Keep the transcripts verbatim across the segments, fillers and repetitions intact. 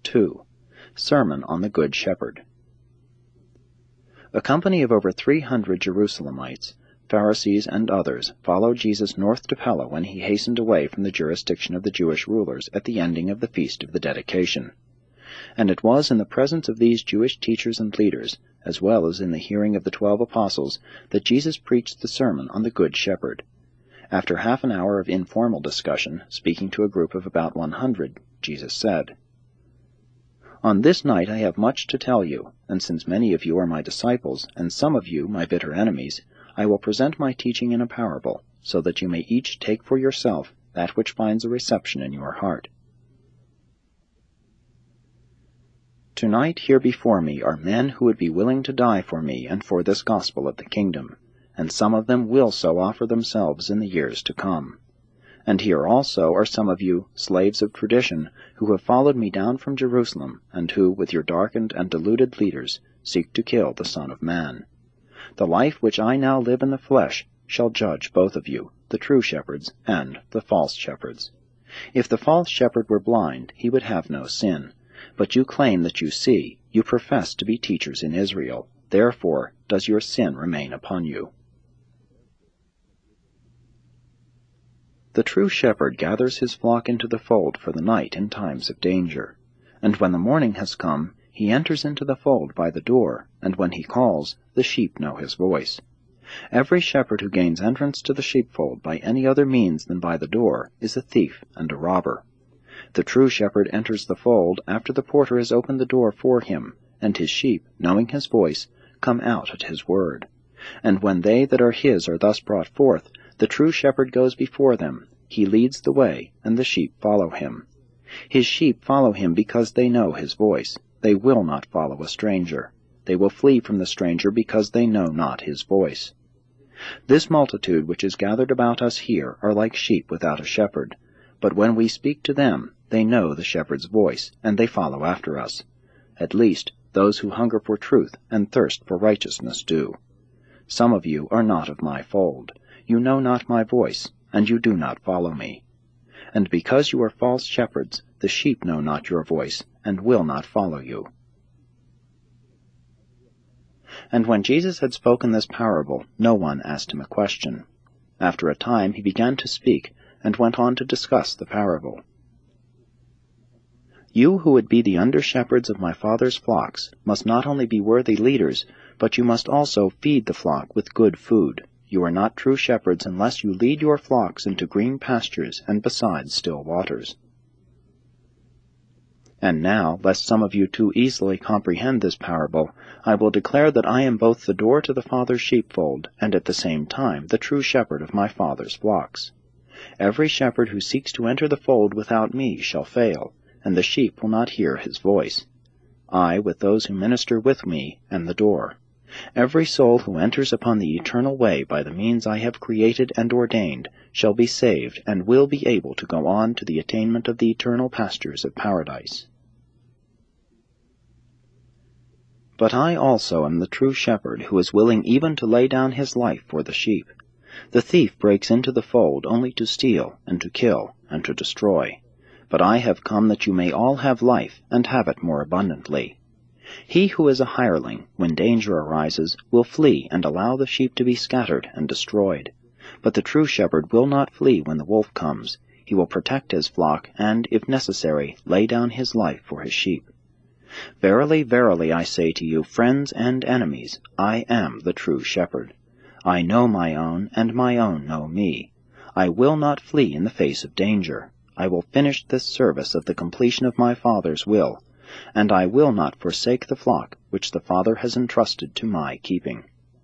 two. Sermon on the Good Shepherd. A company of over three hundred Jerusalemites, Pharisees, and others followed Jesus north to Pella when he hastened away from the jurisdiction of the Jewish rulers at the ending of the Feast of the Dedication. And it was in the presence of these Jewish teachers and leaders, as well as in the hearing of the twelve apostles, that Jesus preached the Sermon on the Good Shepherd. After half an hour of informal discussion, speaking to a group of about one hundred, Jesus said, "On this night I have much to tell you, and since many of you are my disciples, and some of you my bitter enemies, I will present my teaching in a parable, so that you may each take for yourself that which finds a reception in your heart. Tonight here before me are men who would be willing to die for me and for this gospel of the kingdom, and some of them will so offer themselves in the years to come. And here also are some of you, slaves of tradition, who have followed me down from Jerusalem, and who, with your darkened and deluded leaders, seek to kill the Son of Man. The life which I now live in the flesh shall judge both of you, the true shepherds and the false shepherds. If the false shepherd were blind, he would have no sin. But you claim that you see, you profess to be teachers in Israel, therefore does your sin remain upon you. The true shepherd gathers his flock into the fold for the night in times of danger. And when the morning has come, he enters into the fold by the door, and when he calls, the sheep know his voice. Every shepherd who gains entrance to the sheepfold by any other means than by the door is a thief and a robber. The true shepherd enters the fold after the porter has opened the door for him, and his sheep, knowing his voice, come out at his word. And when they that are his are thus brought forth, the true shepherd goes before them, he leads the way, and the sheep follow him. His sheep follow him because they know his voice. They will not follow a stranger. They will flee from the stranger because they know not his voice. This multitude which is gathered about us here are like sheep without a shepherd. But when we speak to them, they know the shepherd's voice, and they follow after us. At least, those who hunger for truth and thirst for righteousness do. Some of you are not of my fold. You know not my voice, and you do not follow me. And because you are false shepherds, the sheep know not your voice, and will not follow you." And when Jesus had spoken this parable, no one asked him a question. After a time he began to speak, and went on to discuss the parable. "You who would be the under-shepherds of my Father's flocks must not only be worthy leaders, but you must also feed the flock with good food. You are not true shepherds unless you lead your flocks into green pastures and beside still waters. And now, lest some of you too easily comprehend this parable, I will declare that I am both the door to the Father's sheepfold, and at the same time the true shepherd of my Father's flocks. Every shepherd who seeks to enter the fold without me shall fail, and the sheep will not hear his voice. I, with those who minister with me, am the door. Every soul who enters upon the eternal way by the means I have created and ordained shall be saved and will be able to go on to the attainment of the eternal pastures of paradise. But I also am the true shepherd who is willing even to lay down his life for the sheep. The thief breaks into the fold only to steal and to kill and to destroy. But I have come that you may all have life and have it more abundantly. He who is a hireling, when danger arises, will flee and allow the sheep to be scattered and destroyed. But the true shepherd will not flee when the wolf comes. He will protect his flock and, if necessary, lay down his life for his sheep. Verily, verily, I say to you, friends and enemies, I am the true shepherd. I know my own, and my own know me. I will not flee in the face of danger. I will finish this service of the completion of my Father's will, and I will not forsake the flock which the Father has entrusted to my keeping.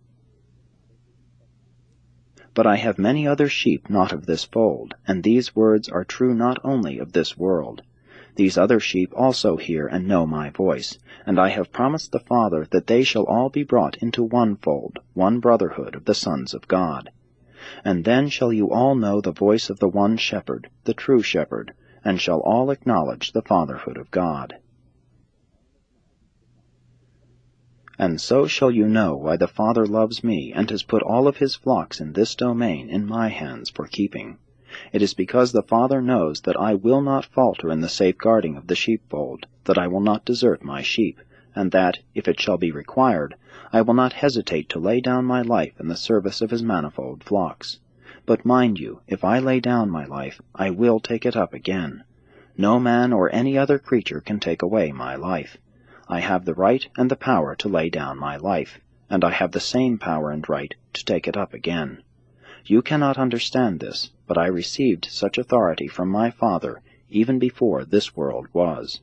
But I have many other sheep not of this fold, and these words are true not only of this world. These other sheep also hear and know my voice, and I have promised the Father that they shall all be brought into one fold, one brotherhood of the sons of God. And then shall you all know the voice of the one shepherd, the true shepherd, and shall all acknowledge the fatherhood of God. And so shall you know why the Father loves me, and has put all of his flocks in this domain in my hands for keeping. It is because the Father knows that I will not falter in the safeguarding of the sheepfold, that I will not desert my sheep, and that, if it shall be required, I will not hesitate to lay down my life in the service of his manifold flocks. But mind you, if I lay down my life, I will take it up again. No man or any other creature can take away my life. I have the right and the power to lay down my life, and I have the same power and right to take it up again. You cannot understand this, but I received such authority from my Father even before this world was.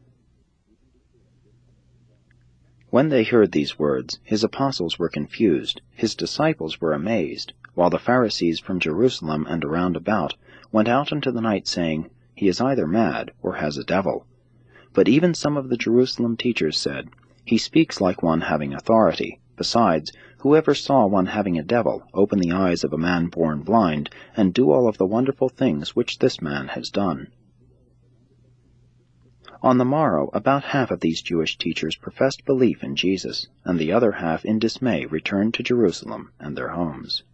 When they heard these words, his apostles were confused, his disciples were amazed, while the Pharisees from Jerusalem and around about went out into the night, saying, He is either mad or has a devil. But even some of the Jerusalem teachers said, He speaks like one having authority. Besides, whoever saw one having a devil open the eyes of a man born blind, and do all of the wonderful things which this man has done? On the morrow, about half of these Jewish teachers professed belief in Jesus, and the other half in dismay returned to Jerusalem and their homes.